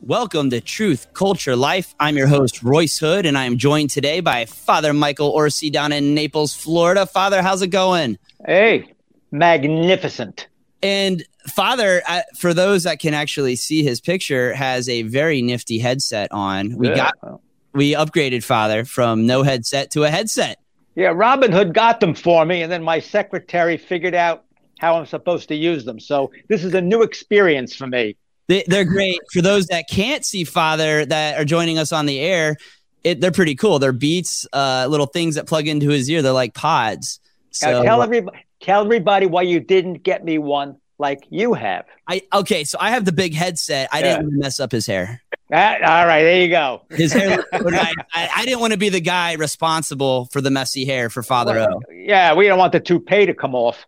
Welcome to Truth, Culture, Life. I'm your host, Royce Hood, and I am joined today by Father Michael Orsi down in Naples, Florida. Father, how's it going? Hey, magnificent. And Father, for those that can actually see his picture, has a very nifty headset on. We upgraded Father from no headset to a headset. Yeah, Robin Hood got them for me, and then my secretary figured out how I'm supposed to use them. So this is a new experience for me. They're great. For those that can't see Father that are joining us on the air, they're pretty cool. They're Beats, little things that plug into his ear. They're like pods. So tell everybody why you didn't get me one like you have. So I have the big headset. I didn't want to mess up his hair. All right, there you go. His hair looks so nice. I didn't want to be the guy responsible for the messy hair for Father O. Yeah, we don't want the toupee to come off.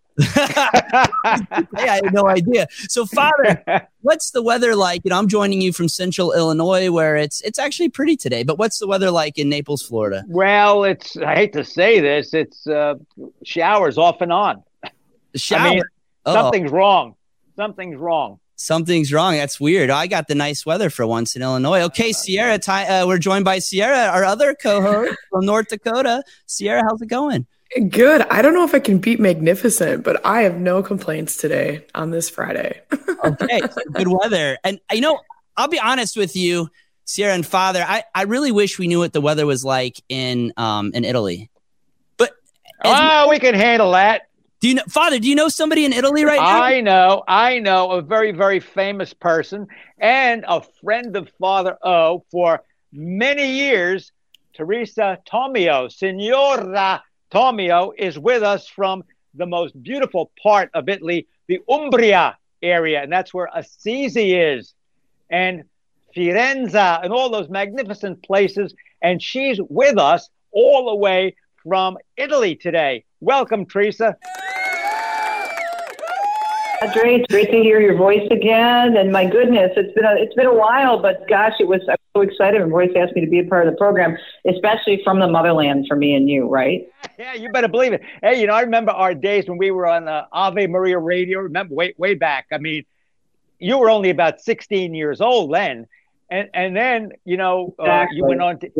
I had no idea. So, Father, what's the weather like? I'm joining you from Central Illinois, where it's actually pretty today. But what's the weather like in Naples, Florida? Well, I hate to say this, it's showers off and on. Something's wrong. Something's wrong. Something's wrong. That's weird. I got the nice weather for once in Illinois. Okay, Sierra, we're joined by Sierra, our other co-host from North Dakota. Sierra, how's it going? Good. I don't know if I can beat magnificent, but I have no complaints today on this Friday. Okay, so good weather. And I'll be honest with you, Sierra and Father, I really wish we knew what the weather was like in Italy. But we can handle that. Father, do you know somebody in Italy right now? I know a very, very famous person and a friend of Father O for many years. Teresa Tomeo, Signora Tomeo, is with us from the most beautiful part of Italy, the Umbria area, and that's where Assisi is, and Firenze, and all those magnificent places. And she's with us all the way from Italy today. Welcome, Teresa. Great to hear your voice again. And my goodness, it's been a while, but gosh, I was so excited when Royce asked me to be a part of the program, especially from the motherland for me and you, right? Yeah, you better believe it. Hey, I remember our days when we were on the Ave Maria radio. Remember, way back. I mean, you were only about 16 years old then. And then, Exactly. You went on to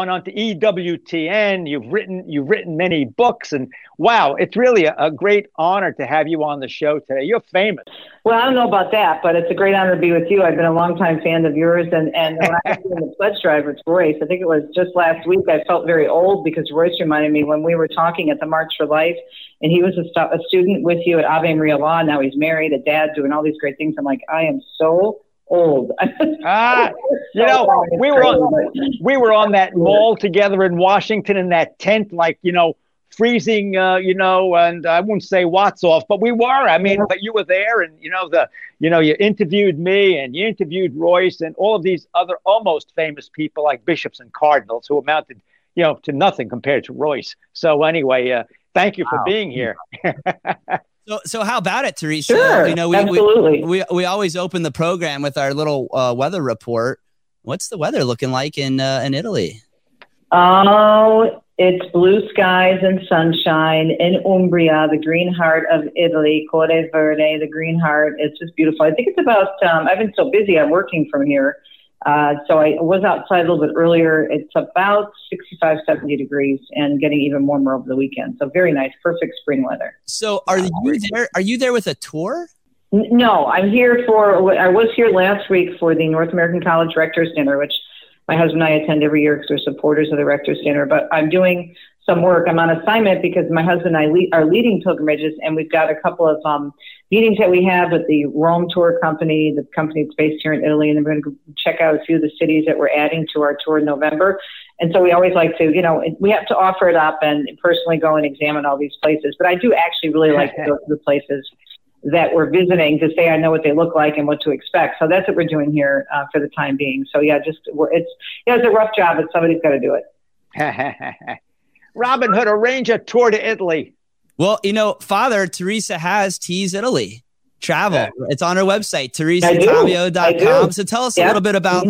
EWTN. You've written many books, and wow, it's really a great honor to have you on the show today. You're famous. Well, I don't know about that, but it's a great honor to be with you. I've been a longtime fan of yours, and when I was doing the pledge drive with Royce, I think it was just last week, I felt very old because Royce reminded me when we were talking at the March for Life, and he was a student with you at Ave Maria Law. Now he's married, a dad, doing all these great things. I'm like, I am so old. We were on that mall together in Washington in that tent, freezing, and I wouldn't say Watts off, but we were. But you were there, and you interviewed me, and you interviewed Royce, and all of these other almost famous people like bishops and cardinals who amounted, to nothing compared to Royce. So anyway, thank you for being here. So how about it, Teresa? Sure, absolutely. We always open the program with our little weather report. What's the weather looking like in Italy? Oh, it's blue skies and sunshine in Umbria, the green heart of Italy, Corde Verde, the green heart. It's just beautiful. I think it's about, I've been so busy, I'm working from here. So I was outside a little bit earlier. It's about 65, 70 degrees and getting even warmer over the weekend. So very nice, perfect spring weather. So are you there with a tour? No, I was here last week for the North American College Rector's Dinner, which my husband and I attend every year because we're supporters of the Rector's Dinner. But I'm doing some work. I'm on assignment because my husband and I are leading pilgrimages, and we've got a couple of meetings that we have with the Rome Tour Company, the company that's based here in Italy, and then we're going to check out a few of the cities that we're adding to our tour in November. And so we always like to, we have to offer it up and personally go and examine all these places. But I do actually really like to go to the places that we're visiting to say I know what they look like and what to expect. So that's what we're doing here for the time being. So yeah, it's a rough job, but somebody's got to do it. Robin Hood, arrange a tour to Italy. Well, Father, Teresa has Tease Italy travel. It's on her website, teresatomeo.com. So tell us a little bit about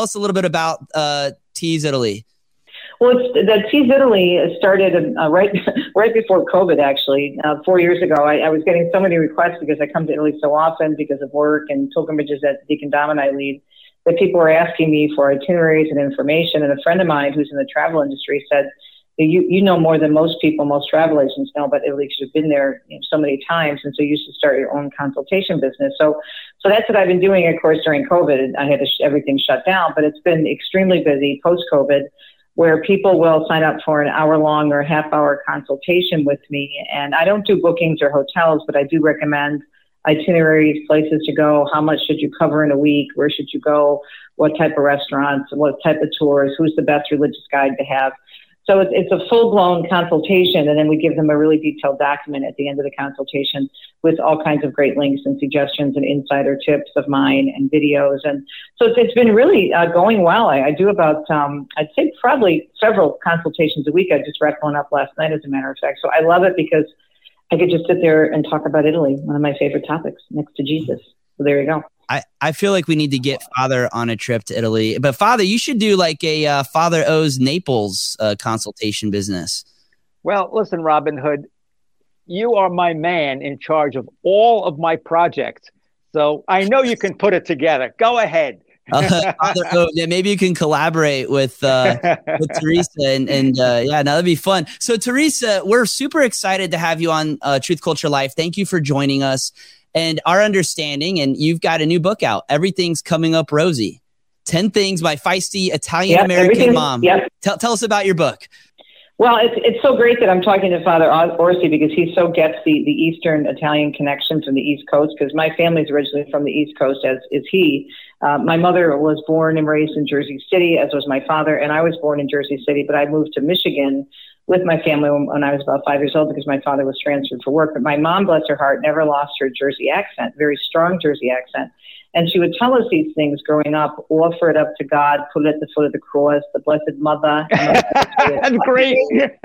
Tease Italy. Well, the Tease Italy started right before COVID, actually. 4 years ago, I was getting so many requests because I come to Italy so often because of work and pilgrimages that Deacon Dom and I lead, that people were asking me for itineraries and information. And a friend of mine who's in the travel industry said, you know more than most people, most travel agents know, but at least you've been there so many times. And so you should start your own consultation business. So that's what I've been doing, of course, during COVID. I had everything shut down, but it's been extremely busy post-COVID, where people will sign up for an hour-long or half-hour consultation with me. And I don't do bookings or hotels, but I do recommend itineraries, places to go, how much should you cover in a week, where should you go, what type of restaurants, what type of tours, who's the best religious guide to have. So it's a full-blown consultation, and then we give them a really detailed document at the end of the consultation with all kinds of great links and suggestions and insider tips of mine and videos. And so it's been really going well. I do about, I'd say probably several consultations a week. I just wrapped one up last night, as a matter of fact. So I love it because I could just sit there and talk about Italy, one of my favorite topics, next to Jesus. So there you go. I feel like we need to get Father on a trip to Italy. But Father, you should do like a Father O's Naples consultation business. Well, listen, Robin Hood, you are my man in charge of all of my projects. So I know you can put it together. Go ahead. Father O, yeah, maybe you can collaborate with Teresa and yeah, that'd be fun. So Teresa, we're super excited to have you on Truth Culture Life. Thank you for joining us. And our understanding, and you've got a new book out, Everything's Coming Up Rosy. 10 Things by Feisty Italian-American Mom. Yep. Tell us about your book. Well, it's so great that I'm talking to Father Orsi because he so gets the Eastern Italian connection from the East Coast, because my family's originally from the East Coast, as is he. My mother was born and raised in Jersey City, as was my father, and I was born in Jersey City, but I moved to Michigan with my family when I was about 5 years old because my father was transferred for work. But my mom, bless her heart, never lost her Jersey accent, very strong Jersey accent. And she would tell us these things growing up: offer it up to God, put it at the foot of the cross, the Blessed Mother. That's great.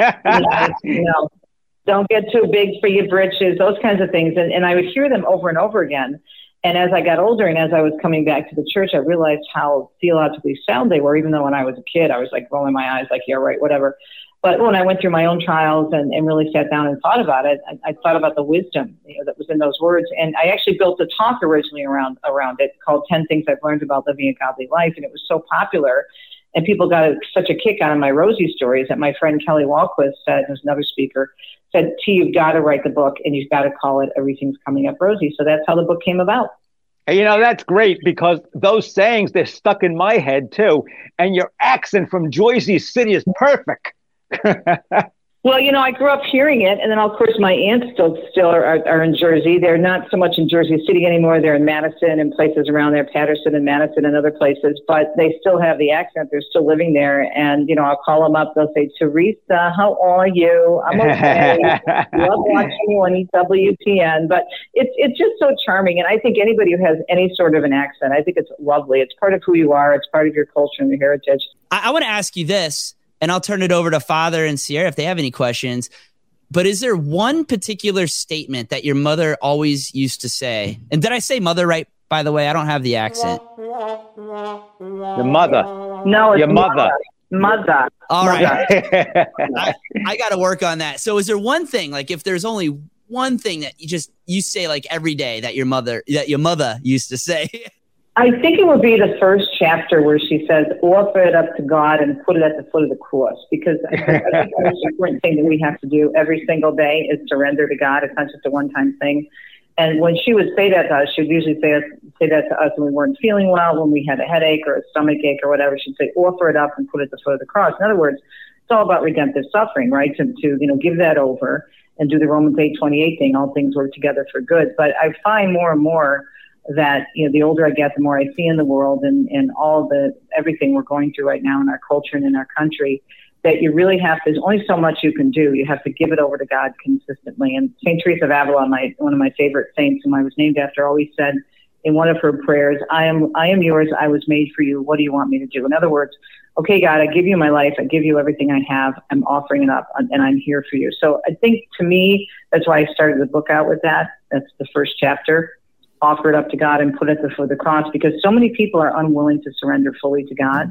Don't get too big for your britches, those kinds of things. And I would hear them over and over again. And as I got older and as I was coming back to the church, I realized how theologically sound they were, even though when I was a kid, I was like rolling my eyes like, yeah, right, whatever. But when I went through my own trials and really sat down and thought about it, I thought about the wisdom that was in those words. And I actually built a talk originally around it called 10 Things I've Learned About Living a Godly Life. And it was so popular. And people got such a kick out of my Rosie stories that my friend Kelly Walquist said, who's another speaker, said, T, you've got to write the book and you've got to call it Everything's Coming Up Rosy. So that's how the book came about. You know, that's great because those sayings, they're stuck in my head too. And your accent from Jersey City is perfect. Well, I grew up hearing it, and then of course my aunts still are in Jersey. They're not so much in Jersey City anymore. They're in Madison and places around there, Patterson and Madison and other places, but they still have the accent. They're still living there, and I'll call them up. They'll say, Teresa, how are you? I'm okay. Love watching you on EWTN. But it's just so charming, and I think anybody who has any sort of an accent, I think it's lovely. It's part of who you are. It's part of your culture and your heritage. I want to ask you this, and I'll turn it over to Father and Sierra if they have any questions. But is there one particular statement that your mother always used to say? And did I say mother right, by the way? I don't have the accent. Your mother. No, it's your mother. Mother. All right. I got to work on that. So is there one thing, like if there's only one thing that you say like every day that your mother used to say? I think it would be the first chapter where she says, offer it up to God and put it at the foot of the cross. Because I think the most important thing that we have to do every single day is surrender to God. It's not just a one-time thing. And when she would say that to us, she would usually say that to us when we weren't feeling well, when we had a headache or a stomach ache or whatever. She'd say, offer it up and put it at the foot of the cross. In other words, it's all about redemptive suffering, right? To give that over and do the Romans 8:28 thing. All things work together for good. But I find more and more that, the older I get, the more I see in the world and everything we're going through right now in our culture and in our country, that you really there's only so much you can do. You have to give it over to God consistently. And St. Teresa of Avila, one of my favorite saints, whom I was named after, always said in one of her prayers, I am yours. I was made for you. What do you want me to do? In other words, okay, God, I give you my life. I give you everything I have. I'm offering it up and I'm here for you. So I think to me, that's why I started the book out with that. That's the first chapter. Offer it up to God and put it at the foot of the cross, because so many people are unwilling to surrender fully to God.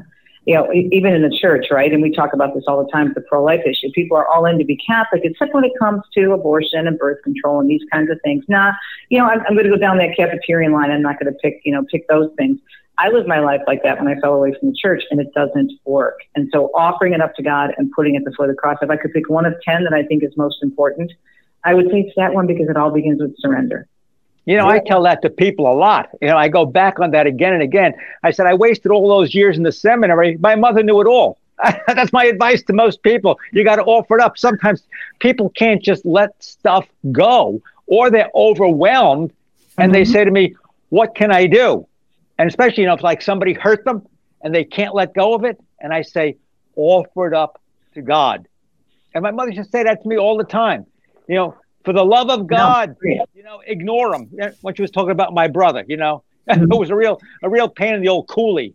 even in the church, right? And we talk about this all the time, the pro-life issue. People are all in to be Catholic, except when it comes to abortion and birth control and these kinds of things. I'm going to go down that Capitarian line. I'm not going to pick those things. I lived my life like that when I fell away from the church, and it doesn't work. And so offering it up to God and putting it before the cross, if I could pick one of 10 that I think is most important, I would say it's that one, because it all begins with surrender. I tell that to people a lot. I go back on that again and again. I said, I wasted all those years in the seminary. My mother knew it all. That's my advice to most people. You got to offer it up. Sometimes people can't just let stuff go, or they're overwhelmed and they say to me, what can I do? And especially, if like somebody hurt them and they can't let go of it. And I say, offer it up to God. And my mother used to say that to me all the time. For the love of God, ignore him. When she was talking about my brother, it was a real pain in the old coolie.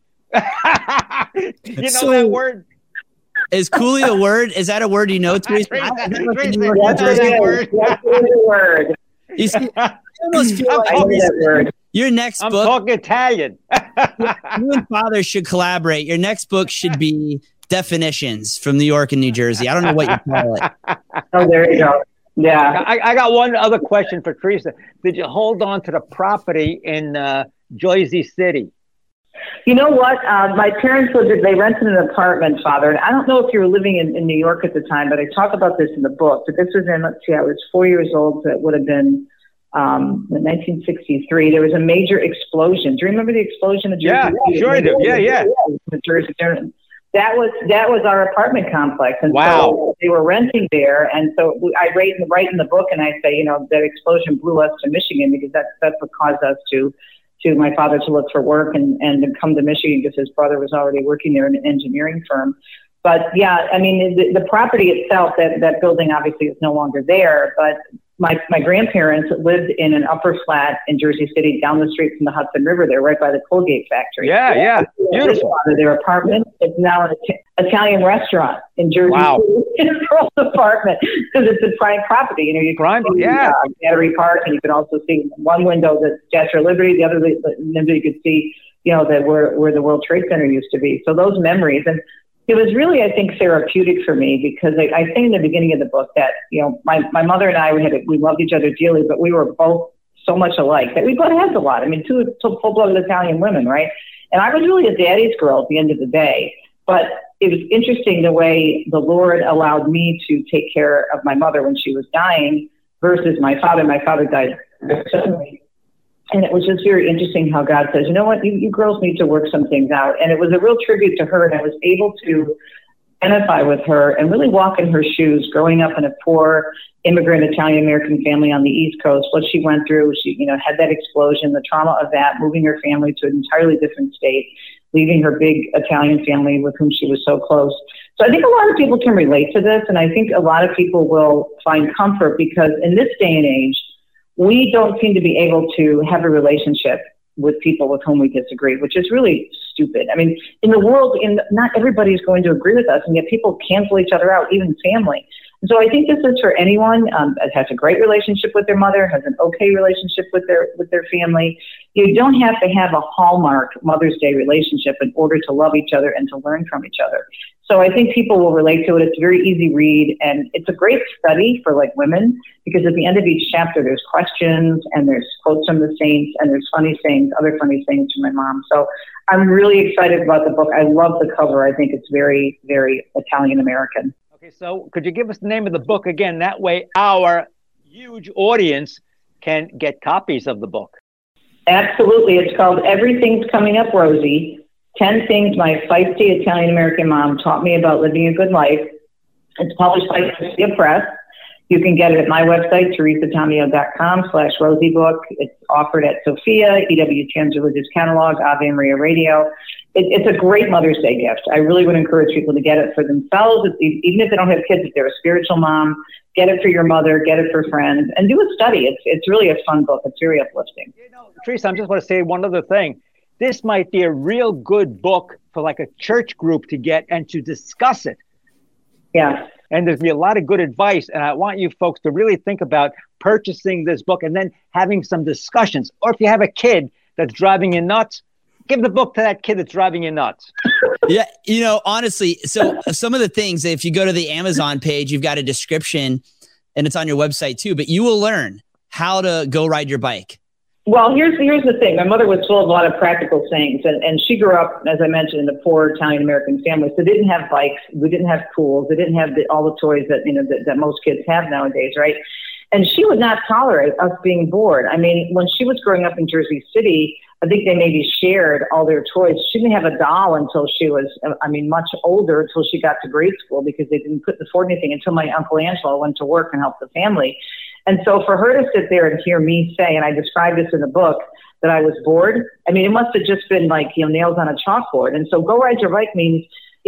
That word? Is coolie a word? Is that a word Teresa? That's a word. You see, I almost feel like your next book. I'm talking Italian. You and Father should collaborate. Your next book should be Definitions from New York and New Jersey. I don't know what you call it. Oh, there you go. Yeah. I got one other question for Teresa. Did you hold on to the property in Jersey City? You know what? My parents they rented an apartment, Father. And I don't know if you were living in New York at the time, but I talk about this in the book. But this was I was 4 years old. So it would have been in 1963. There was a major explosion. Do you remember the explosion? Yeah, sure I do. Yeah. The Jersey. That was our apartment complex, and wow. So they were renting there, and so I write in the book, and I say, that explosion blew us to Michigan, because that's what caused us to my father to look for work and to come to Michigan, because his brother was already working there in an engineering firm. But yeah, I mean, the property itself, that building obviously is no longer there, but my grandparents lived in an upper flat in Jersey City, down the street from the Hudson River there, right by the Colgate factory. Yeah. Beautiful. Their apartment. It's now an Italian restaurant in Jersey City. It's a girl's apartment, because it's a prime property. You can see Battery Park, and you can also see one window the Statue of Liberty, the other window you could see, that where the World Trade Center used to be. So those memories, and it was really, I think, therapeutic for me, because I say in the beginning of the book that, my mother and I, we loved each other dearly, but we were both so much alike that we butt heads a lot. I mean, two full-blooded Italian women, right? And I was really a daddy's girl at the end of the day. But it was interesting the way the Lord allowed me to take care of my mother when she was dying versus my father. My father died suddenly. And it was just very interesting how God says, you know what, you girls need to work some things out. And it was a real tribute to her. And I was able to identify with her and really walk in her shoes, growing up in a poor immigrant Italian-American family on the East Coast. What she went through, she had that explosion, the trauma of that, moving her family to an entirely different state, leaving her big Italian family with whom she was so close. So I think a lot of people can relate to this. And I think a lot of people will find comfort, because in this day and age, we don't seem to be able to have a relationship with people with whom we disagree, which is really stupid. I mean, in the world, not everybody is going to agree with us, and yet people cancel each other out, even family. And so I think this is for anyone that has a great relationship with their mother, has an okay relationship with their family. You don't have to have a hallmark Mother's Day relationship in order to love each other and to learn from each other. So I think people will relate to it. It's a very easy read, and it's a great study for women, because at the end of each chapter, there's questions and there's quotes from the saints and there's funny sayings, other funny sayings from my mom. So I'm really excited about the book. I love the cover. I think it's very, very Italian-American. Okay, so could you give us the name of the book again? That way our huge audience can get copies of the book. Absolutely. It's called Everything's Coming Up, Rosie. 10 Things My Feisty Italian-American Mom Taught Me About Living a Good Life. It's published by Sophia Press. You can get it at my website, teresatomeo.com/Rosie Book. It's offered at Sophia, EWTN's Religious Catalog, Ave Maria Radio. It's a great Mother's Day gift. I really would encourage people to get it for themselves. Even if they don't have kids, if they're a spiritual mom, get it for your mother, get it for friends, and do a study. It's really a fun book. It's very uplifting. Teresa, I just want to say one other thing. This might be a real good book for a church group to get and to discuss it. Yeah. And there's be a lot of good advice. And I want you folks to really think about purchasing this book and then having some discussions. Or if you have a kid that's driving you nuts, Give the book to that kid that's driving you nuts. Yeah, honestly, so some of the things, if you go to the Amazon page, you've got a description, and it's on your website too, but you will learn how to go ride your bike. Well, here's the thing. My mother was full of a lot of practical sayings, and she grew up, as I mentioned, in a poor Italian-American family, so they didn't have bikes, we didn't have pools, they didn't have all the toys that most kids have nowadays, right? And she would not tolerate us being bored. I mean, when she was growing up in Jersey City, I think they maybe shared all their toys. She didn't have a doll until she was, much older, until she got to grade school, because they didn't afford anything until my Uncle Angelo went to work and helped the family. And so for her to sit there and hear me say, and I described this in the book, that I was bored, it must have just been like, nails on a chalkboard. And so go ride your bike means,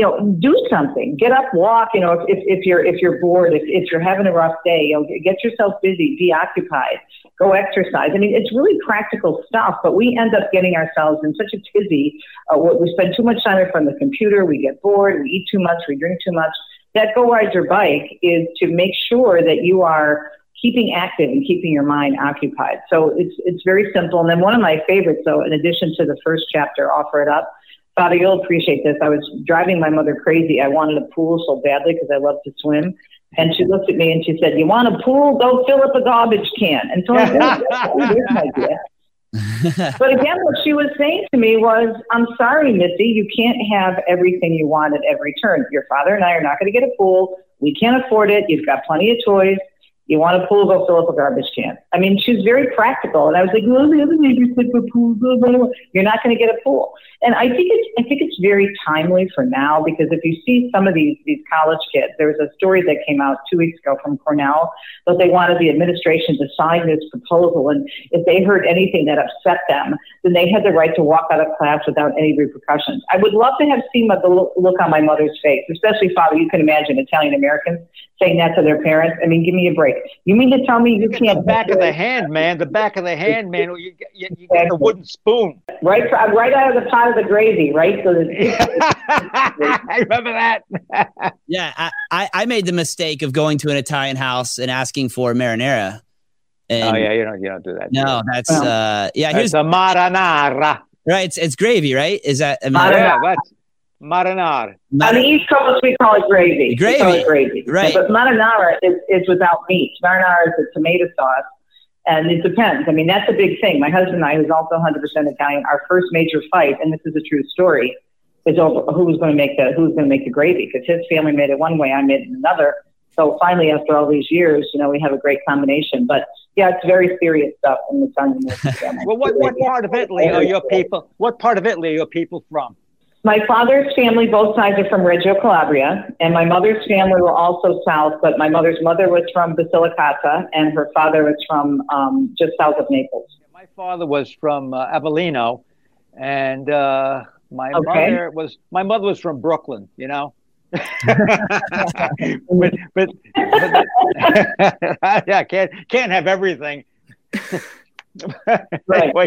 do something, get up, walk, if you're bored, if you're having a rough day, get yourself busy, be occupied, go exercise. It's really practical stuff, but we end up getting ourselves in such a tizzy. We spend too much time in front of the computer. We get bored. We eat too much. We drink too much. That go ride your bike is to make sure that you are keeping active and keeping your mind occupied. So it's very simple. And then one of my favorites, though, in addition to the first chapter, Offer It Up, Father, you'll appreciate this. I was driving my mother crazy. I wanted a pool so badly because I love to swim. And she looked at me and she said, "You want a pool? Go fill up a garbage can." And so I said, "Here's an idea." But again, what she was saying to me was, "I'm sorry, Missy, you can't have everything you want at every turn. Your father and I are not going to get a pool. We can't afford it. You've got plenty of toys. You want a pool, go fill up a garbage can." She was very practical. And I was like, "Well, the other neighbors said for pool, blah, blah, blah." You're not going to get a pool. And I think it's very timely for now, because if you see some of these college kids, there was a story that came out 2 weeks ago from Cornell, that they wanted the administration to sign this proposal. And if they heard anything that upset them, then they had the right to walk out of class without any repercussions. I would love to have seen the look on my mother's face, especially, Father, you can imagine Italian Americans saying that to their parents. Give me a break. You mean to tell me you can't? The back of the hand, man. The back of the hand, man. You get the wooden spoon. Right out of the pot of the gravy, right? So I remember that. Yeah, I made the mistake of going to an Italian house and asking for marinara. And you don't do that. No, that's It's a marinara. Right, it's gravy, right? Is that marinara? Marinara. On the East Coast, we call it gravy. Gravy. We call it gravy. Right. But marinara is without meat. Marinara is a tomato sauce. And it depends. That's a big thing. My husband and I, who's also 100% Italian, our first major fight, and this is a true story, is over who's going to make the gravy, because his family made it one way, I made it another. So finally, after all these years, we have a great combination. But yeah, it's very serious stuff in the Italian family. Well, what part of Italy are your people? What part of Italy are your people from? My father's family, both sides, are from Reggio Calabria, and my mother's family were also south, but my mother's mother was from Basilicata, and her father was from just south of Naples. My father was from Avellino, and my mother was from Brooklyn. but yeah, can't have everything. Right. Anyway,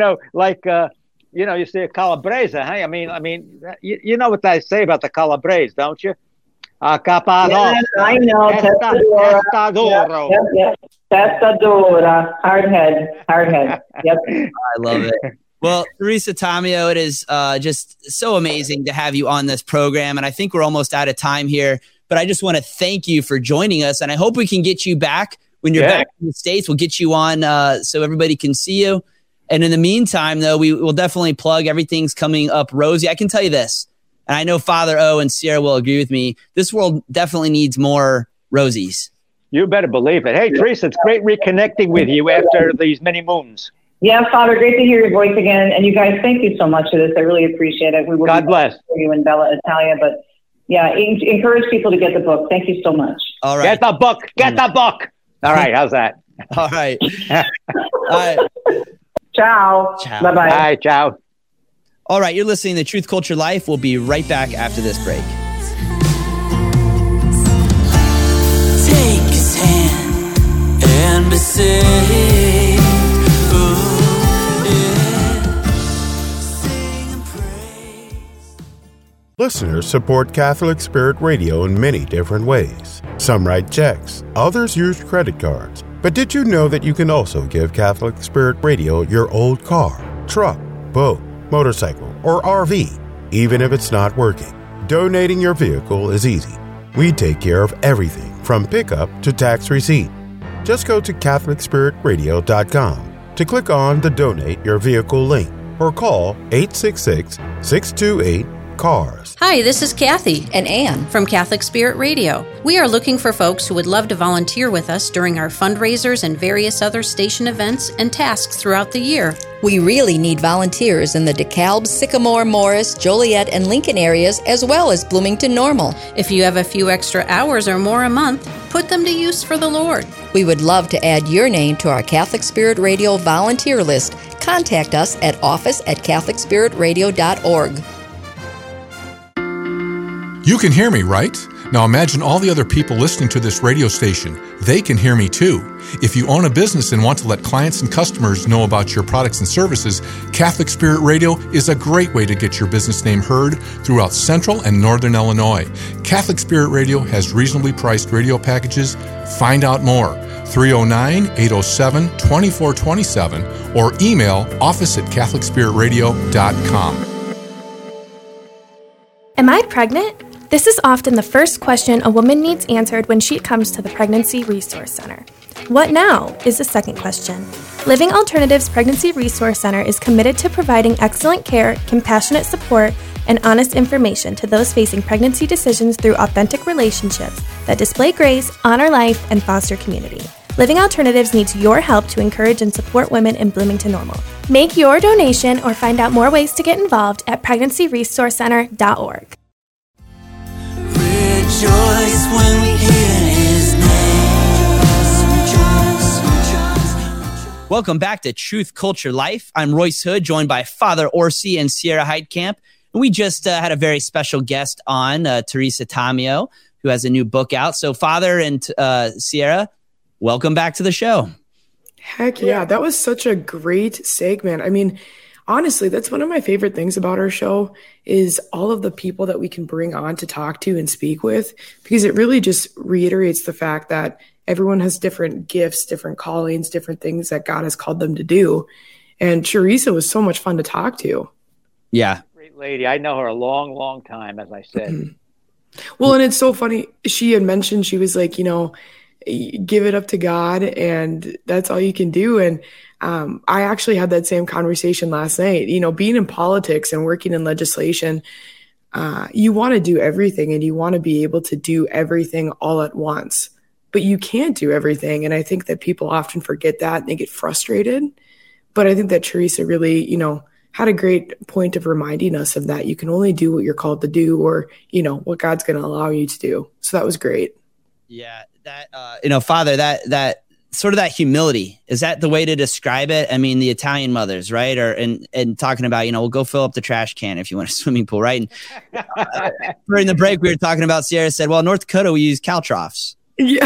you say a calabrese, huh? You know what I say about the calabrese, don't you? Capano. Yes, I know. Testadoro. Yep. Testadora. Hard head. Yep. I love it. Well, Teresa Tomeo, it is just so amazing to have you on this program. And I think we're almost out of time here, but I just want to thank you for joining us. And I hope we can get you back when you're back in the States. We'll get you on so everybody can see you. And in the meantime, though, we will definitely plug everything's coming up rosy. I can tell you this, and I know Father O and Sierra will agree with me. This world definitely needs more Rosies. You better believe it. Hey, Teresa, it's great reconnecting with you after these many moons. Yeah, Father, great to hear your voice again. And you guys, thank you so much for this. I really appreciate it. God bless you and Bella Italia. But yeah, encourage people to get the book. Thank you so much. All right. Get the book. Get the book. All right. How's that? All right. All right. Ciao. Bye-bye. Hi, ciao. All right, you're listening to Truth Culture Life. We'll be right back after this break. Take his hand and be saved. Ooh, yeah. Sing and praise. Listeners support Catholic Spirit Radio in many different ways. Some write checks, others use credit cards. But did you know that you can also give Catholic Spirit Radio your old car, truck, boat, motorcycle, or RV, even if it's not working. Donating your vehicle is easy. We take care of everything from pickup to tax receipt. Just go to CatholicSpiritRadio.com to click on the Donate Your Vehicle link or call 866-628-CARS. Hi, this is Kathy and Ann from Catholic Spirit Radio. We are looking for folks who would love to volunteer with us during our fundraisers and various other station events and tasks throughout the year. We really need volunteers in the DeKalb, Sycamore, Morris, Joliet, and Lincoln areas, as well as Bloomington Normal. If you have a few extra hours or more a month, put them to use for the Lord. We would love to add your name to our Catholic Spirit Radio volunteer list. Contact us at office@CatholicSpiritRadio.org. You can hear me, right? Now imagine all the other people listening to this radio station. They can hear me too. If you own a business and want to let clients and customers know about your products and services, Catholic Spirit Radio is a great way to get your business name heard throughout Central and Northern Illinois. Catholic Spirit Radio has reasonably priced radio packages. Find out more. 309-807-2427 or email office@CatholicSpiritRadio.com. Am I pregnant? This is often the first question a woman needs answered when she comes to the Pregnancy Resource Center. What now is the second question. Living Alternatives Pregnancy Resource Center is committed to providing excellent care, compassionate support, and honest information to those facing pregnancy decisions through authentic relationships that display grace, honor life, and foster community. Living Alternatives needs your help to encourage and support women in Bloomington Normal. Make your donation or find out more ways to get involved at pregnancyresourcecenter.org. Rejoice when we hear his name. Welcome back to Truth, Culture, Life. I'm Royce Hood, joined by Father Orsi and Sierra Heitkamp. And we just had a very special guest on, Teresa Tomeo, who has a new book out. So Father and Sierra, welcome back to the show. Heck yeah, that was such a great segment. I mean, honestly, that's one of my favorite things about our show is all of the people that we can bring on to talk to and speak with, because it really just reiterates the fact that everyone has different gifts, different callings, different things that God has called them to do. And Teresa was so much fun to talk to. Yeah. Great lady. I know her a long, long time, as I said. Well, and it's so funny. She had mentioned, she was like, you know, give it up to God and that's all you can do. And I actually had that same conversation last night. You know, being in politics and working in legislation, you want to do everything and you want to be able to do everything all at once, but you can't do everything. And I think that people often forget that and they get frustrated. But I think that Teresa really, you know, had a great point of reminding us of that. You can only do what you're called to do, or, you know, what God's going to allow you to do. So that was great. Yeah. That, you know, Father, that sort of that humility, is that the way to describe it? I mean, the Italian mothers, right? Or, and talking about, you know, we'll go fill up the trash can if you want a swimming pool, right? And during the break, we were talking about, Sierra said, well, North Dakota, we use caltrophs. Yeah.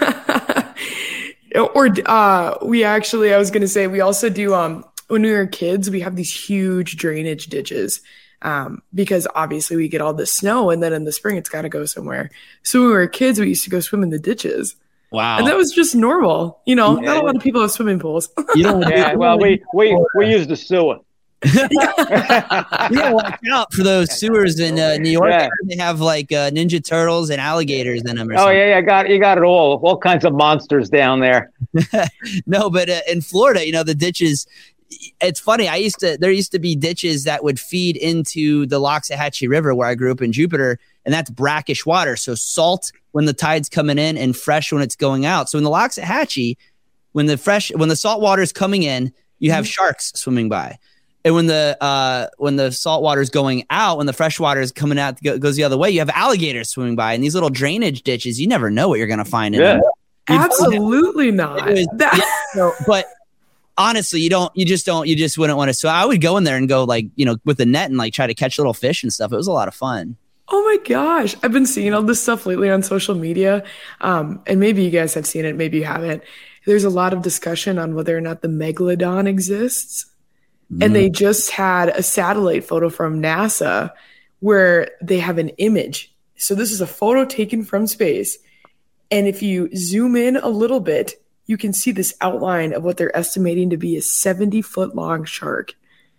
Or we actually, I was going to say, we also do, when we were kids, we have these huge drainage ditches. Because obviously we get all the snow and then in the spring it's got to go somewhere. So when we were kids, we used to go swim in the ditches. Wow. And that was just normal. You know, not a lot of people have swimming pools. You don't well, we use the sewer. You gotta watch out for those sewers in New York. Yeah. They have like Ninja Turtles and alligators in them. Or Oh something. yeah, you got it all kinds of monsters down there. No, but in Florida, you know, the ditches. It's funny. There used to be ditches that would feed into the Loxahatchee River where I grew up in Jupiter, and that's brackish water. So salt when the tide's coming in and fresh when it's going out. So in the Loxahatchee, when the salt water is coming in, you have sharks swimming by. And when the salt water is going out, when the fresh water is coming out, goes the other way, you have alligators swimming by. And these little drainage ditches, you never know what you're going to find in them. Absolutely not. But honestly, you just wouldn't want to. So I would go in there and go like, you know, with the net and like try to catch little fish and stuff. It was a lot of fun. Oh my gosh. I've been seeing all this stuff lately on social media. And maybe you guys have seen it, maybe you haven't. There's a lot of discussion on whether or not the megalodon exists. And they just had a satellite photo from NASA where they have an image. So this is a photo taken from space. And if you zoom in a little bit, you can see this outline of what they're estimating to be a 70-foot long shark.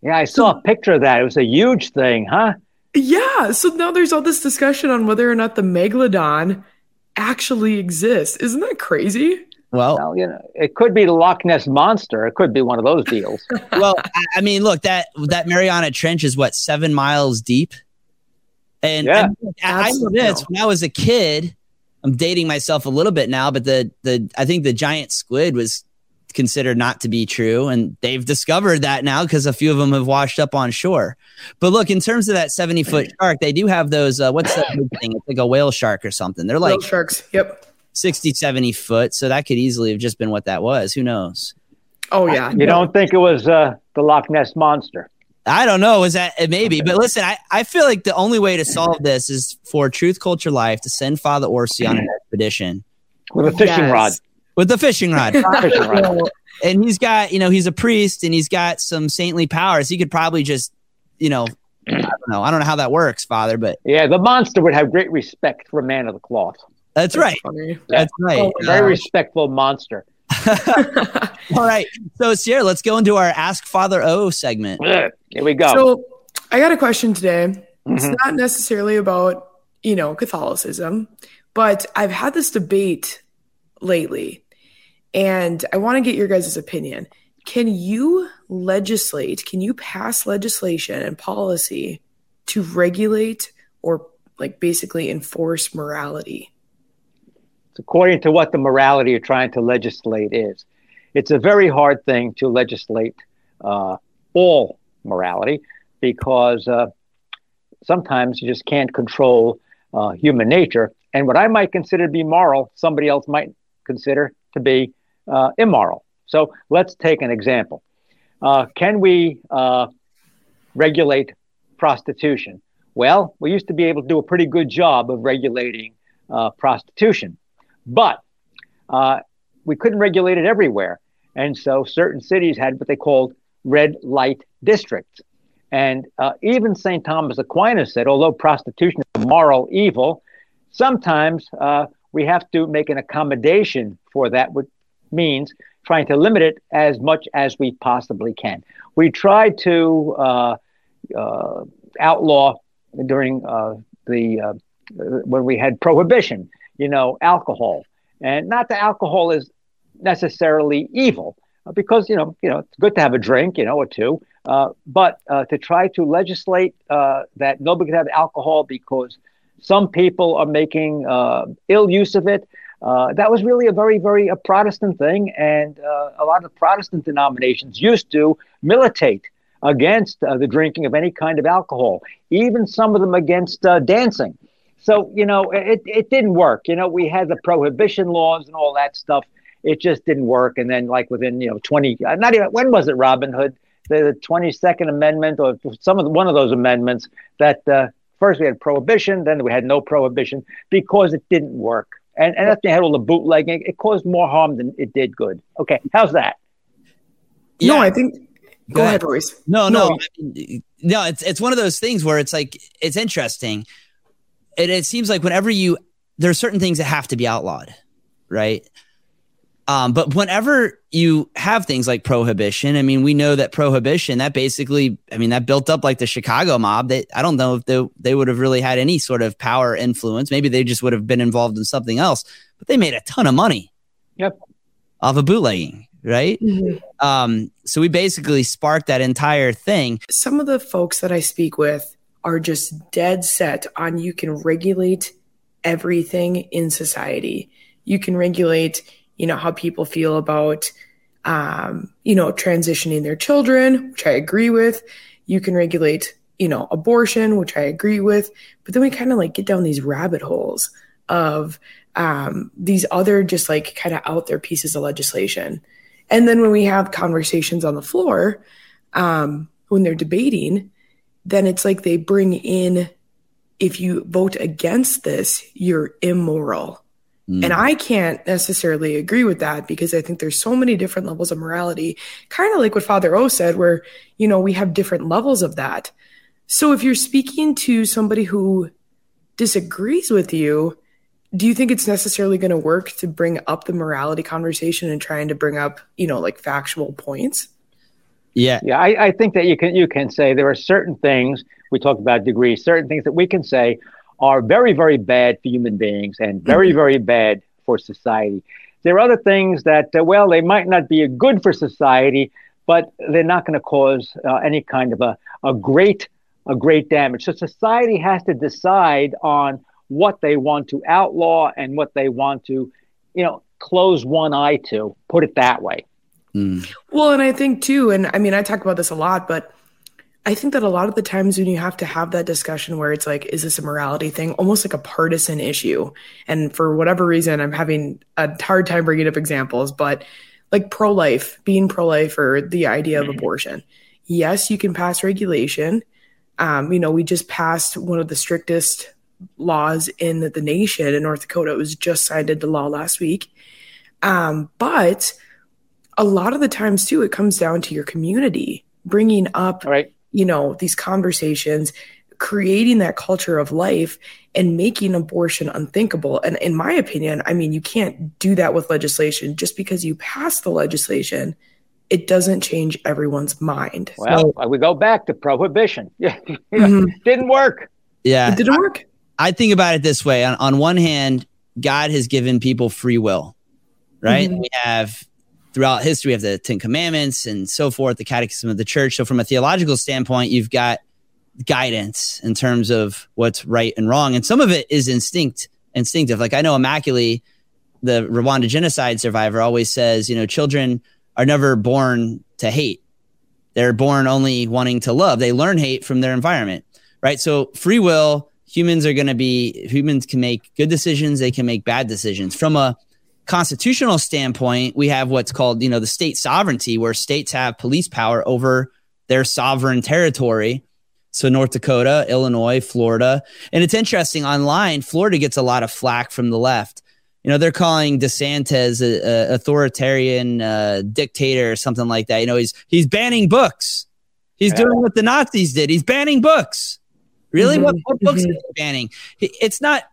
Yeah, I saw a picture of that. It was a huge thing, huh? Yeah. So now there's all this discussion on whether or not the megalodon actually exists. Isn't that crazy? Well, it could be the Loch Ness Monster. It could be one of those deals. Well, I mean, look, that Mariana Trench is 7 miles deep. And I know this when I was a kid. I'm dating myself a little bit now, but I think the giant squid was considered not to be true, and they've discovered that now because a few of them have washed up on shore. But look, in terms of that 70-foot shark, they do have those. What's that big thing? It's like a whale shark or something. They're like whale sharks. Yep. 60, 70 foot. So that could easily have just been what that was. Who knows? Oh yeah. You don't think it was the Loch Ness Monster? I don't know. Is that maybe? But listen, I feel like the only way to solve this is for Truth Culture Life to send Father Orsi on an expedition with a fishing rod. With the fishing rod. And he's got, he's a priest and he's got some saintly powers. He could probably just, I don't know. I don't know how that works, Father, but yeah, the monster would have great respect for a man of the cloth. That's right. Funny. That's right. Very respectful monster. All right. So, Sierra, let's go into our Ask Father O segment. Here we go. So, I got a question today. It's not necessarily about, Catholicism, but I've had this debate lately, and I want to get your guys' opinion. Can you pass legislation and policy to regulate or basically enforce morality? It's according to what the morality you're trying to legislate is. It's a very hard thing to legislate all morality because sometimes you just can't control human nature. And what I might consider to be moral, somebody else might consider to be immoral. So let's take an example. Can we regulate prostitution? Well, we used to be able to do a pretty good job of regulating prostitution, but we couldn't regulate it everywhere. And so certain cities had what they called red light districts. And even St. Thomas Aquinas said, although prostitution is a moral evil, sometimes we have to make an accommodation for that, which means trying to limit it as much as we possibly can. We tried to outlaw during when we had prohibition, alcohol. And not that alcohol is necessarily evil, because, it's good to have a drink, or two. But to try to legislate that nobody can have alcohol because some people are making ill use of it, that was really a very, very Protestant thing. And a lot of Protestant denominations used to militate against the drinking of any kind of alcohol, even some of them against dancing. So, it didn't work. We had the prohibition laws and all that stuff. It just didn't work. And then within, 20, not even, when was it, Robin Hood? The 22nd Amendment or one of those amendments that first we had prohibition, then we had no prohibition because it didn't work. And after you had all the bootlegging, it caused more harm than it did good. Okay, how's that? Yeah. No, I think. Go ahead, Royce. No. It's one of those things where it's it's interesting. It seems like whenever there are certain things that have to be outlawed, right? But whenever you have things like prohibition, we know that prohibition, that basically, that built up like the Chicago mob. I don't know if they would have really had any sort of power influence. Maybe they just would have been involved in something else, but they made a ton of money off of bootlegging, right? Mm-hmm. So we basically sparked that entire thing. Some of the folks that I speak with are just dead set on you can regulate everything in society. You can regulate how people feel about, transitioning their children, which I agree with. You can regulate, abortion, which I agree with. But then we kind of get down these rabbit holes of these other just kind of out there pieces of legislation. And then when we have conversations on the floor, when they're debating, then it's like they bring in, if you vote against this, you're immoral. And I can't necessarily agree with that because I think there's so many different levels of morality, kind of like what Father O said, where, we have different levels of that. So if you're speaking to somebody who disagrees with you, do you think it's necessarily going to work to bring up the morality conversation and trying to bring up, factual points? Yeah. Yeah, I think that you can say there are certain things, we talked about degrees, certain things that we can say are very, very bad for human beings and very, very bad for society. There are other things that, well, they might not be good for society, but they're not going to cause any kind of a great damage. So society has to decide on what they want to outlaw and what they want to, close one eye to, put it that way. Well, and I think too, and I mean, I talk about this a lot, but I think that a lot of the times when you have to have that discussion where it's like, is this a morality thing? Almost like a partisan issue. And for whatever reason, I'm having a hard time bringing up examples, but like being pro-life or the idea of abortion. Yes, you can pass regulation. We just passed one of the strictest laws in the nation in North Dakota. It was just signed into law last week. But a lot of the times too, it comes down to your community bringing up, these conversations, creating that culture of life and making abortion unthinkable. And in my opinion, I mean, you can't do that with legislation. Just because you pass the legislation, it doesn't change everyone's mind. Well, we go back to prohibition. Didn't work. Yeah. It didn't work. I think about it this way. On one hand, God has given people free will, right? We have, throughout history, we have the Ten Commandments and so forth, the Catechism of the Church. So from a theological standpoint, you've got guidance in terms of what's right and wrong. And some of it is instinctive. Like I know Immaculée, the Rwanda genocide survivor, always says, children are never born to hate. They're born only wanting to love. They learn hate from their environment, right? So free will, humans can make good decisions. They can make bad decisions. From a constitutional standpoint, we have what's called, the state sovereignty, where states have police power over their sovereign territory. So North Dakota, Illinois, Florida. And it's interesting, online, Florida gets a lot of flack from the left. They're calling DeSantis an authoritarian dictator or something like that. He's banning books. He's doing what the Nazis did. He's banning books. Really? What books is he banning? It's not,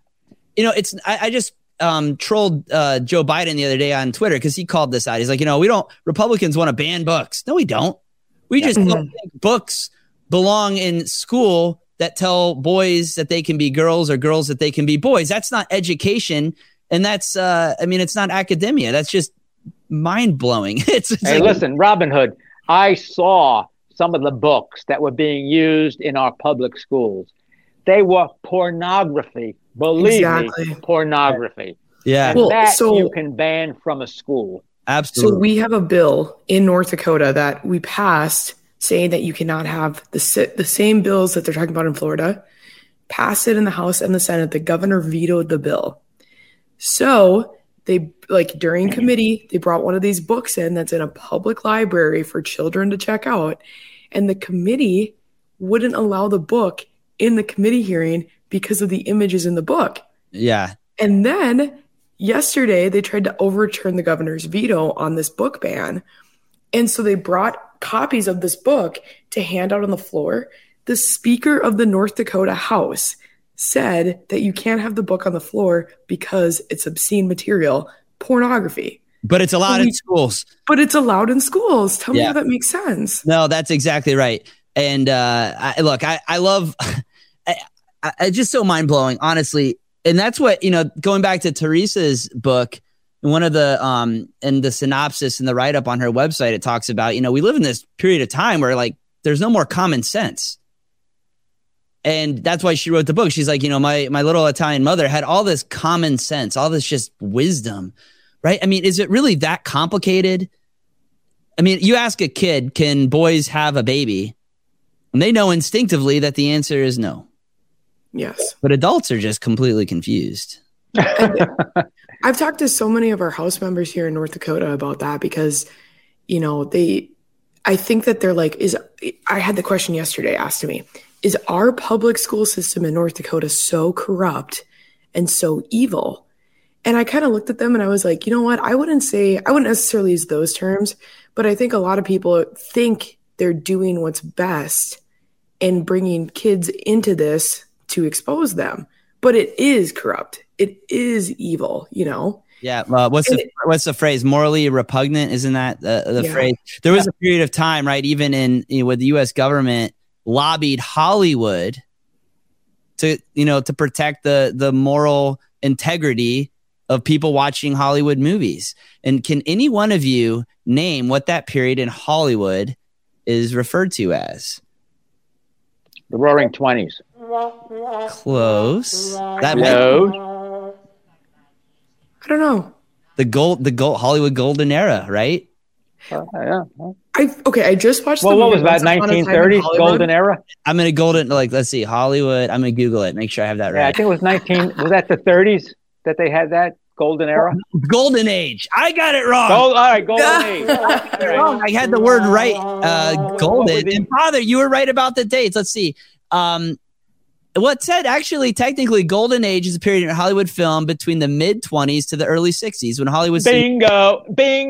I just trolled Joe Biden the other day on Twitter because he called this out. He's like, Republicans want to ban books. No, we don't. We just don't think books belong in school that tell boys that they can be girls or girls that they can be boys. That's not education. And that's, it's not academia. That's just mind blowing. Listen, Robin Hood, I saw some of the books that were being used in our public schools. They were pornography. Believe me, pornography. Yeah. And you can ban from a school. Absolutely. So we have a bill in North Dakota that we passed saying that you cannot have the same bills that they're talking about in Florida. Passed it in the House and the Senate. The governor vetoed the bill. So they, during committee, they brought one of these books in that's in a public library for children to check out. And the committee wouldn't allow the book in the committee hearing because of the images in the book. Yeah. And then yesterday, they tried to overturn the governor's veto on this book ban. And so they brought copies of this book to hand out on the floor. The Speaker of the North Dakota House said that you can't have the book on the floor because it's obscene material, pornography. But it's allowed in schools. But it's allowed in schools. Tell me how that makes sense. No, that's exactly right. And I love, it's just so mind blowing, honestly. And that's what, going back to Teresa's book, one of the, in the synopsis and the write up on her website, it talks about, we live in this period of time where there's no more common sense. And that's why she wrote the book. She's like, my little Italian mother had all this common sense, all this just wisdom, right? I mean, is it really that complicated? I mean, you ask a kid, can boys have a baby? And they know instinctively that the answer is no. Yes. But adults are just completely confused. I've talked to so many of our house members here in North Dakota about that because, I think that they're like, I had the question yesterday asked to me, is our public school system in North Dakota so corrupt and so evil? And I kind of looked at them and I was like, you know what? I wouldn't necessarily use those terms, but I think a lot of people think they're doing what's best and bringing kids into this to expose them. But it is corrupt. It is evil, Yeah. What's the phrase? Morally repugnant. Isn't that the phrase? There was a period of time, right? Even in, where the U.S. government lobbied Hollywood to protect the moral integrity of people watching Hollywood movies. And can any one of you name what that period in Hollywood is referred to as? The Roaring 20s. Close. No. I don't know. The gold Hollywood golden era, right? Yeah. I just watched. Well, what was that? 1930s golden era. I'm gonna let's see, Hollywood. I'm gonna Google it. Make sure I have that right. Yeah, I think it was Was that the 30s that they had that golden era? Golden age. I got it wrong. All right, golden age. Wrong. I had the word right. Golden. And Father, you were right about the dates. Let's see. What said actually technically golden age is a period in Hollywood film between the mid 20s to the early 60s when Hollywood bingo.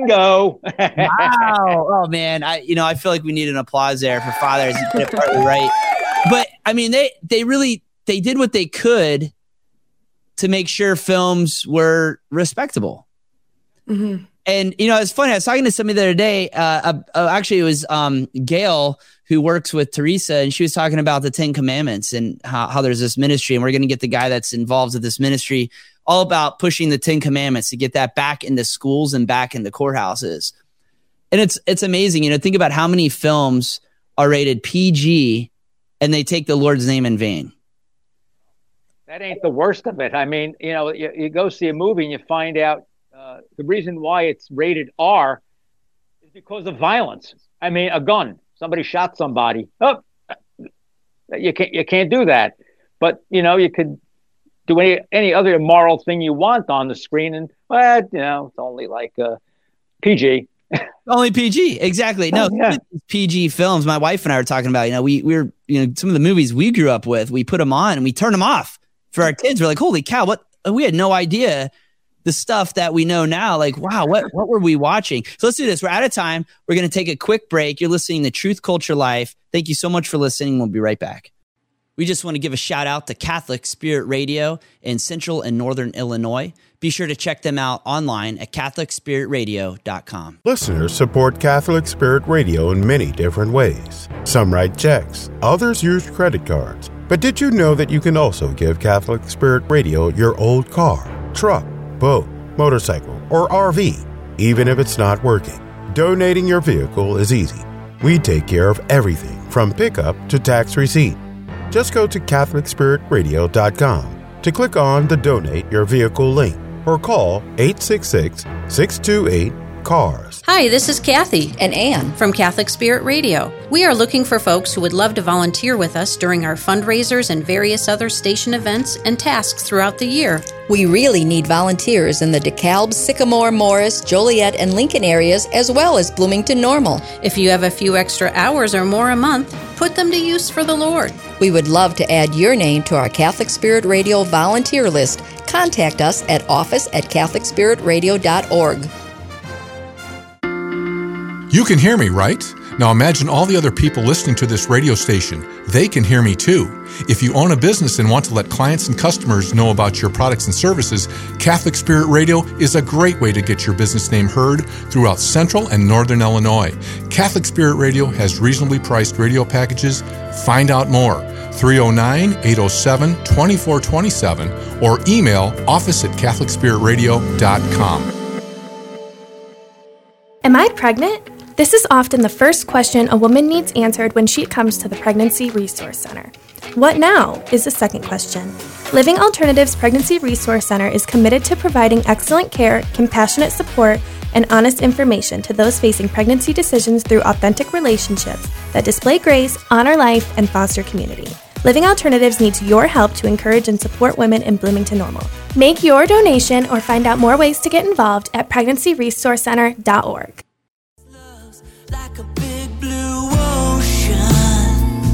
Wow. Oh man, I feel like we need an applause there for Father. He did it partly right. But I mean they did what they could to make sure films were respectable. Mm-hmm. And it's funny, I was talking to somebody the other day, actually it was Gail, who works with Teresa, and she was talking about the 10 Commandments and how there's this ministry, and we're going to get the guy that's involved with this ministry all about pushing the 10 Commandments to get that back into schools and back into courthouses. And it's amazing, think about how many films are rated PG and they take the Lord's name in vain. That ain't the worst of it. I mean, you go see a movie and you find out the reason why it's rated R is because of violence. I mean, a gun. Somebody shot somebody. Oh, you can't do that. But you could do any other immoral thing you want on the screen, and it's only like PG. Only PG, exactly. No, PG films. My wife and I were talking about. We're some of the movies we grew up with. We put them on and we turn them off for our kids. We're like, holy cow! What we had no idea. The stuff that we know now, like, wow, what were we watching? So let's do this. We're out of time. We're going to take a quick break. You're listening to Truth Culture Life. Thank you so much for listening. We'll be right back. We just want to give a shout out to Catholic Spirit Radio in Central and Northern Illinois. Be sure to check them out online at CatholicSpiritRadio.com. Listeners support Catholic Spirit Radio in many different ways. Some write checks, others use credit cards. But did you know that you can also give Catholic Spirit Radio your old car, truck, boat, motorcycle, or RV, even if it's not working? Donating your vehicle is easy. We take care of everything from pickup to tax receipt. Just go to CatholicSpiritRadio.com to click on the Donate Your Vehicle link or call 866-628-CARS. Hi, this is Kathy and Ann from Catholic Spirit Radio. We are looking for folks who would love to volunteer with us during our fundraisers and various other station events and tasks throughout the year. We really need volunteers in the DeKalb, Sycamore, Morris, Joliet, and Lincoln areas, as well as Bloomington Normal. If you have a few extra hours or more a month, put them to use for the Lord. We would love to add your name to our Catholic Spirit Radio volunteer list. Contact us at office@CatholicSpiritRadio.org. You can hear me, right? Now imagine all the other people listening to this radio station. They can hear me too. If you own a business and want to let clients and customers know about your products and services, Catholic Spirit Radio is a great way to get your business name heard throughout Central and Northern Illinois. Catholic Spirit Radio has reasonably priced radio packages. Find out more. 309-807-2427 or email office@CatholicSpiritRadio.com. Am I pregnant? This is often the first question a woman needs answered when she comes to the Pregnancy Resource Center. What now is the second question. Living Alternatives Pregnancy Resource Center is committed to providing excellent care, compassionate support, and honest information to those facing pregnancy decisions through authentic relationships that display grace, honor life, and foster community. Living Alternatives needs your help to encourage and support women in Bloomington Normal. Make your donation or find out more ways to get involved at pregnancyresourcecenter.org. Like a big blue ocean,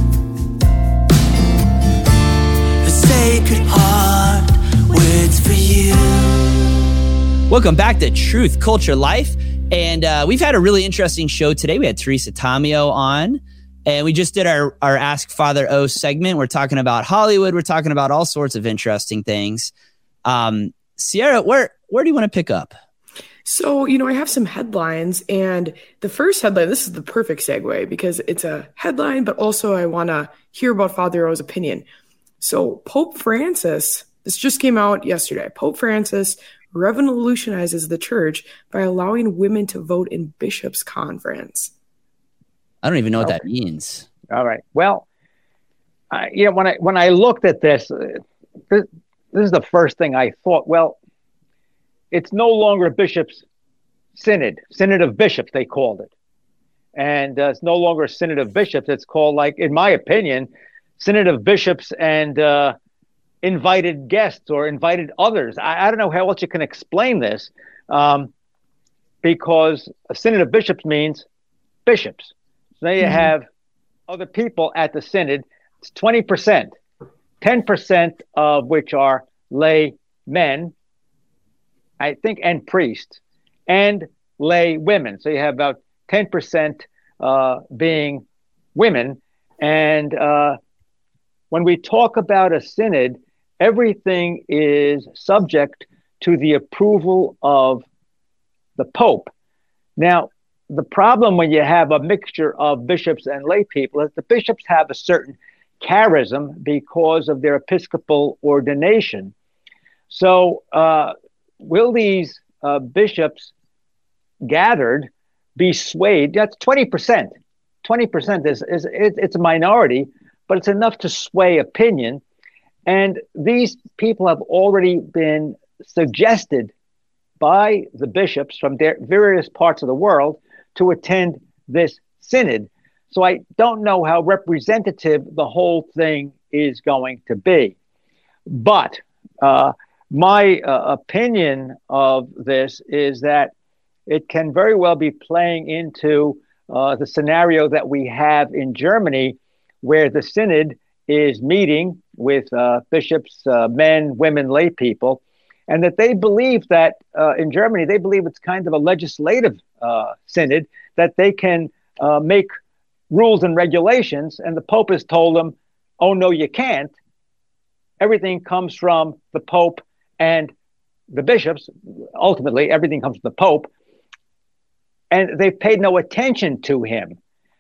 the Sacred Heart waits for you. Welcome back to Truth Culture Life. And we've had a really interesting show today. We had Teresa Tomeo on, and we just did our Ask Father O segment. We're talking about Hollywood. We're talking about all sorts of interesting things. Sierra, where do you want to pick up? So, I have some headlines, and the first headline, this is the perfect segue because it's a headline, but also I want to hear about Father O's opinion. So Pope Francis, this just came out yesterday. Pope Francis revolutionizes the church by allowing women to vote in bishops' conference. I don't even know what that means. All right. Well, when I looked at this is the first thing I thought. Well, it's no longer a bishops' synod of bishops, they called it. And it's no longer a synod of bishops. It's called, like, in my opinion, synod of bishops and invited guests or invited others. I don't know how else you can explain this, because a synod of bishops means bishops. So now you have other people at the synod. It's 20%, 10% of which are lay men, I think, and priests, and lay women. So you have about 10% being women. And when we talk about a synod, everything is subject to the approval of the Pope. Now, the problem when you have a mixture of bishops and lay people is the bishops have a certain charism because of their episcopal ordination. So will these bishops gathered be swayed? That's 20%. 20% it's a minority, but it's enough to sway opinion. And these people have already been suggested by the bishops from their various parts of the world to attend this synod. So I don't know how representative the whole thing is going to be. But my opinion of this is that it can very well be playing into the scenario that we have in Germany, where the synod is meeting with bishops, men, women, lay people, and that they believe that in Germany, they believe it's kind of a legislative synod, that they can make rules and regulations, and the Pope has told them, oh, no, you can't. Everything comes from the Pope and the bishops. Ultimately, everything comes from the Pope, and they've paid no attention to him.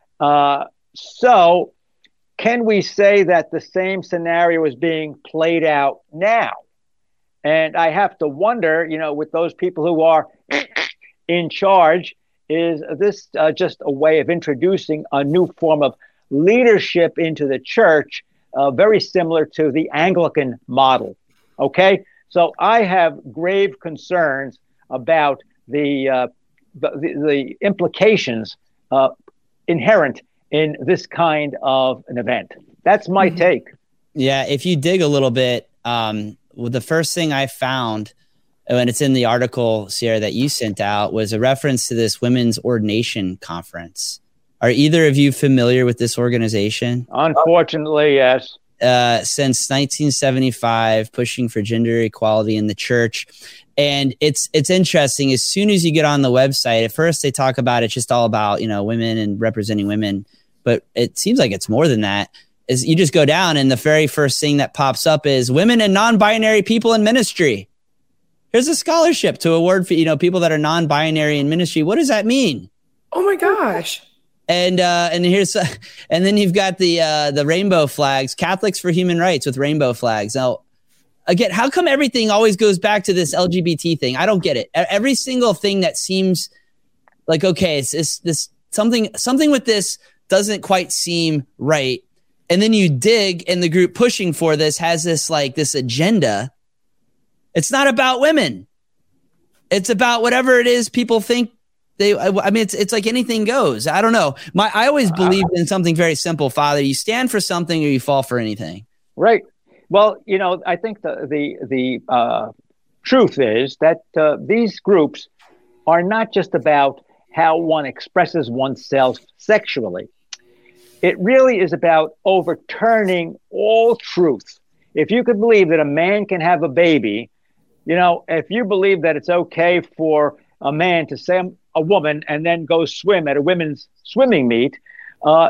So can we say that the same scenario is being played out now? And I have to wonder, with those people who are in charge, is this just a way of introducing a new form of leadership into the church, very similar to the Anglican model? Okay, so I have grave concerns about the implications inherent in this kind of an event. That's my take. Yeah, if you dig a little bit, the first thing I found, and it's in the article, Sierra, that you sent out, was a reference to this women's ordination conference. Are either of you familiar with this organization? Unfortunately, yes. Since 1975, pushing for gender equality in the church. And it's interesting. As soon as you get on the website, at first they talk about it's just all about, women and representing women. But it seems like it's more than that. Is you just go down and the very first thing that pops up is women and non-binary people in ministry. Here's a scholarship to award for, people that are non-binary in ministry. What does that mean? Oh my gosh. And then you've got the rainbow flags, Catholics for Human Rights with rainbow flags. Now, again, how come everything always goes back to this LGBT thing? I don't get it. Every single thing that seems like, okay, it's this something with this doesn't quite seem right. And then you dig, and the group pushing for this has this agenda. It's not about women. It's about whatever it is people think it's like anything goes. I don't know. I always believed in something very simple, Father. You stand for something or you fall for anything. Right. Well, I think the truth is that these groups are not just about how one expresses oneself sexually. It really is about overturning all truth. If you could believe that a man can have a baby, if you believe that it's okay for a man to say a woman and then go swim at a women's swimming meet,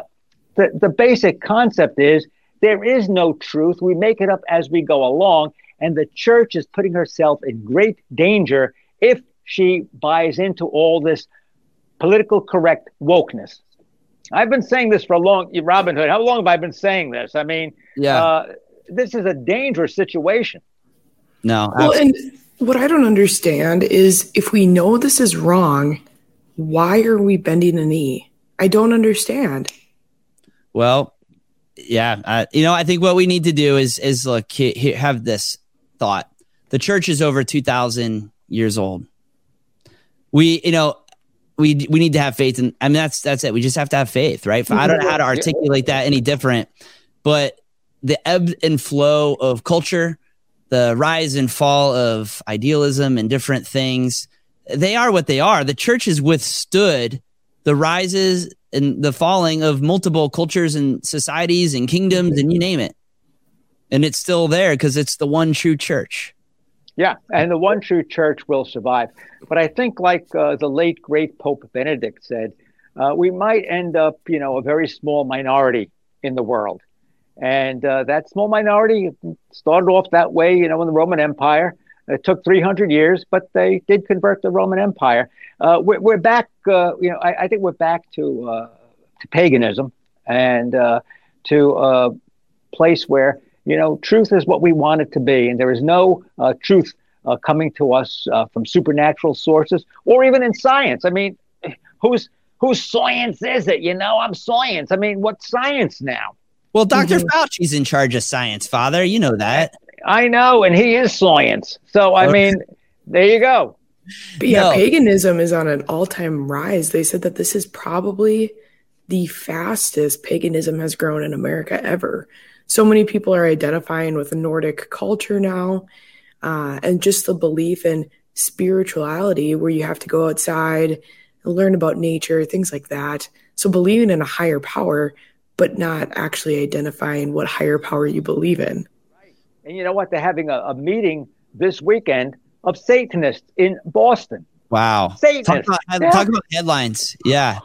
the basic concept is there is no truth. We make it up as we go along. And the church is putting herself in great danger if she buys into all this political correct wokeness. I've been saying this for a long, Robin Hood, how long have I been saying this? I mean, this is a dangerous situation. No. Well, and what I don't understand is if we know this is wrong, why are we bending a knee? I don't understand. Well, yeah. I think what we need to do is look, have this thought. The church is over 2,000 years old. We need to have faith. And I mean, that's it. We just have to have faith, right? I don't know how to articulate that any different, but the ebb and flow of culture, the rise and fall of idealism and different things, they are what they are. The church has withstood the rises and the falling of multiple cultures and societies and kingdoms and you name it. And it's still there because it's the one true church. Yeah, and the one true church will survive. But I think like the late, great Pope Benedict said, we might end up, a very small minority in the world. And that small minority started off that way, in the Roman Empire. It took 300 years, but they did convert the Roman Empire. We're back, I think we're back to paganism and to a place where, truth is what we want it to be. And there is no truth coming to us from supernatural sources or even in science. I mean, whose science is it? I'm science. I mean, what's science now? Well, Dr. Fauci's in charge of science, Father. You know that. I know, and he is science. So, I mean, there you go. But yeah, paganism is on an all-time rise. They said that this is probably the fastest paganism has grown in America ever. So many people are identifying with Nordic culture now, and just the belief in spirituality where you have to go outside and learn about nature, things like that. So believing in a higher power, but not actually identifying what higher power you believe in. And you know what? They're having a meeting this weekend of Satanists in Boston. Wow. Satanists. Talk about headlines. Yeah.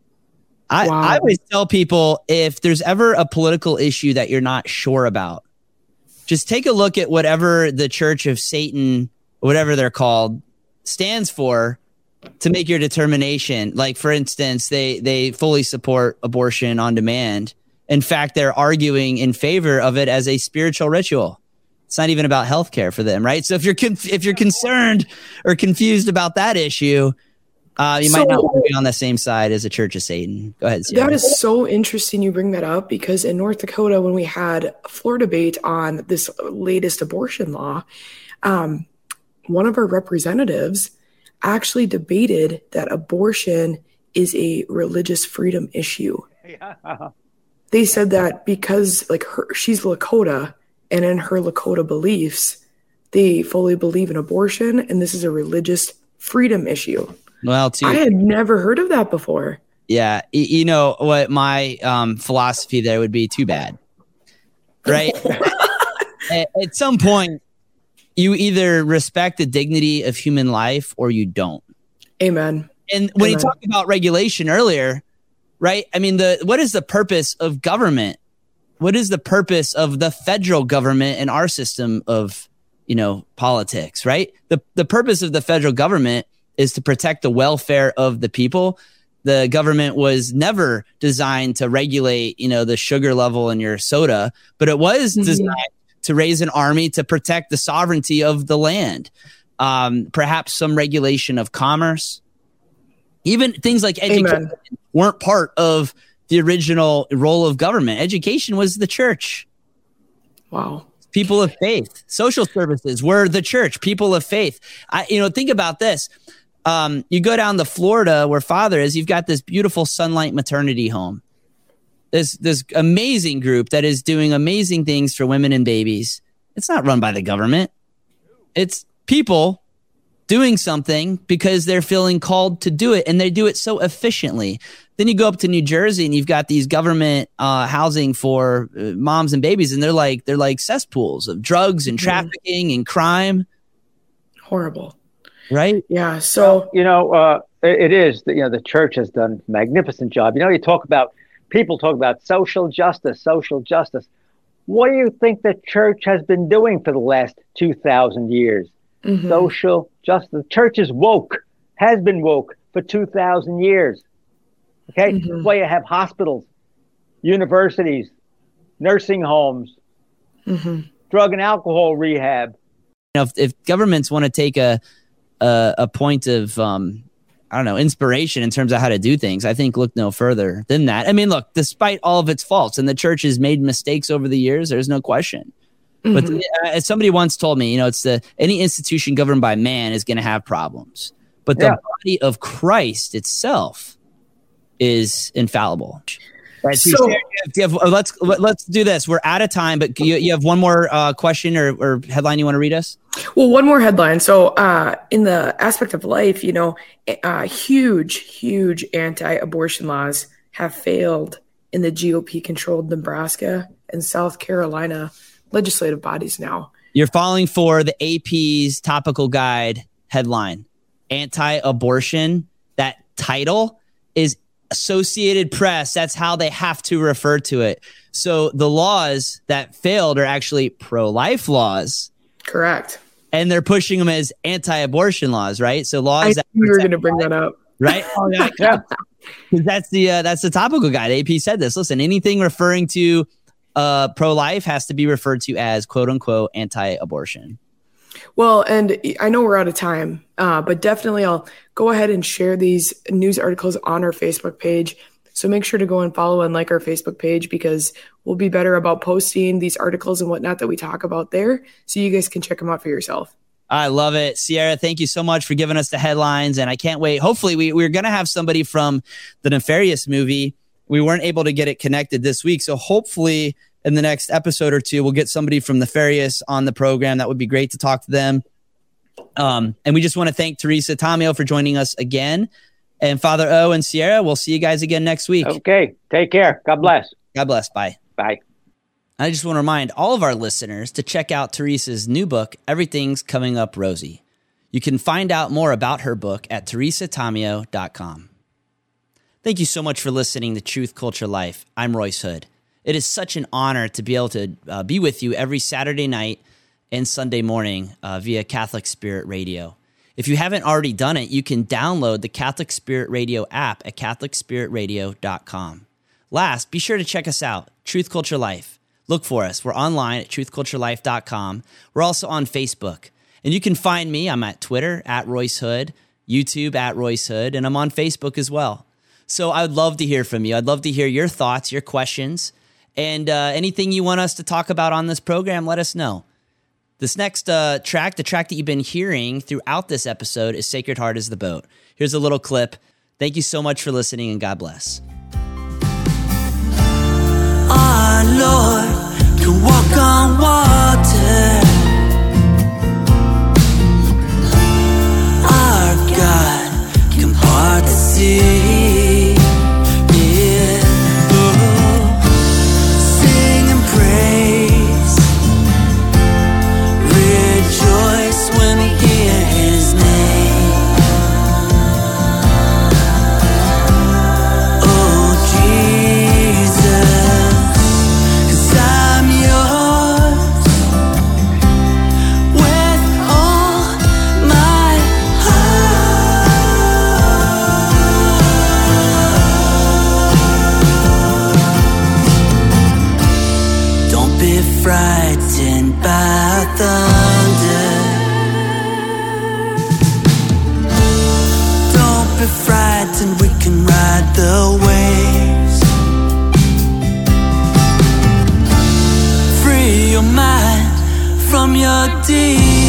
I always tell people if there's ever a political issue that you're not sure about, just take a look at whatever the Church of Satan, whatever they're called, stands for to make your determination. Like, for instance, they fully support abortion on demand. In fact, they're arguing in favor of it as a spiritual ritual. It's not even about healthcare for them, right? So if you're concerned or confused about that issue, you might not want to be on the same side as the Church of Satan. Go ahead, Sierra. That is so interesting you bring that up, because in North Dakota, when we had a floor debate on this latest abortion law, one of our representatives actually debated that abortion is a religious freedom issue. Yeah. They said that because she's Lakota, and in her Lakota beliefs, they fully believe in abortion, and this is a religious freedom issue. Well, I had never heard of that before. Yeah. You know what my philosophy there would be? Too bad. Right? At some point, you either respect the dignity of human life or you don't. Amen. And when you talked about regulation earlier, right? I mean, what is the purpose of government? What is the purpose of the federal government and our system of, politics, right? The purpose of the federal government is to protect the welfare of the people. The government was never designed to regulate, the sugar level in your soda, but it was designed to raise an army to protect the sovereignty of the land. Perhaps some regulation of commerce. Even things like education weren't part of the original role of government. Education was the church. Wow. People of faith. Social services were the church. People of faith. Think about this. You go down to Florida where Father is, you've got this beautiful Sunlight maternity home. This amazing group that is doing amazing things for women and babies. It's not run by the government. It's people doing something because they're feeling called to do it, and they do it so efficiently. Then you go up to New Jersey and you've got these government housing for moms and babies, and they're like cesspools of drugs and trafficking and crime. Horrible. Right? Yeah. So, it is, the church has done a magnificent job. People talk about social justice. What do you think the church has been doing for the last 2,000 years? Social justice. The church is woke, has been woke for 2,000 years. Okay? That's why you have hospitals, universities, nursing homes, drug and alcohol rehab. You know, if governments want to take a point of inspiration in terms of how to do things, I think look no further than that. I mean, look, despite all of its faults, and the church has made mistakes over the years, there's no question. But as somebody once told me, you know, it's any institution governed by man is going to have problems, but the body of Christ itself is infallible. Right, so let's do this. We're out of time, but you have one more question or headline you want to read us? Well, one more headline. So in the aspect of life, you know, huge anti-abortion laws have failed in the GOP-controlled Nebraska and South Carolina legislative bodies now. You're falling for the AP's topical guide headline, anti-abortion. That title is Associated Press. That's how they have to refer to it. So the laws that failed are actually pro-life laws. Correct. And they're pushing them as anti-abortion laws, right? So laws that you were going to bring that up, right? Oh, yeah. That's the topical guide. AP said this. Listen, anything referring to pro-life has to be referred to as quote unquote anti-abortion. Well, and I know we're out of time, but definitely I'll go ahead and share these news articles on our Facebook page. So make sure to go and follow and like our Facebook page, because we'll be better about posting these articles and whatnot that we talk about there, so you guys can check them out for yourself. I love it. Sierra, thank you so much for giving us the headlines, and I can't wait. Hopefully we're going to have somebody from the Nefarious movie. We weren't able to get it connected this week, so hopefully in the next episode or two, we'll get somebody from Nefarious on the program. That would be great to talk to them. And we just want to thank Teresa Tomeo for joining us again. And Father O and Sierra, we'll see you guys again next week. Okay. Take care. God bless. God bless. Bye. Bye. I just want to remind all of our listeners to check out Teresa's new book, Everything's Coming Up Rosy. You can find out more about her book at teresatomeo.com. Thank you so much for listening to Truth, Culture, Life. I'm Royce Hood. It is such an honor to be able to be with you every Saturday night and Sunday morning via Catholic Spirit Radio. If you haven't already done it, you can download the Catholic Spirit Radio app at catholicspiritradio.com. Last, be sure to check us out, Truth, Culture, Life. Look for us. We're online at truthculturelife.com. We're also on Facebook. And you can find me. I'm at Twitter, at Royce Hood, YouTube, at Royce Hood, and I'm on Facebook as well. So I would love to hear from you. I'd love to hear your thoughts, your questions, and anything you want us to talk about on this program, let us know. This next track, the track that you've been hearing throughout this episode, is Sacred Heart is the Boat. Here's a little clip. Thank you so much for listening, and God bless. Our Lord can walk on water. Our God can part the sea. Yeah. Oh. Sing and praise. Rejoice when we hear His name. Oh, Jesus, 'cause I'm yours with all my heart. Don't be frightened by thunder. Don't be frightened, we can ride the waves. Free your mind from your demons.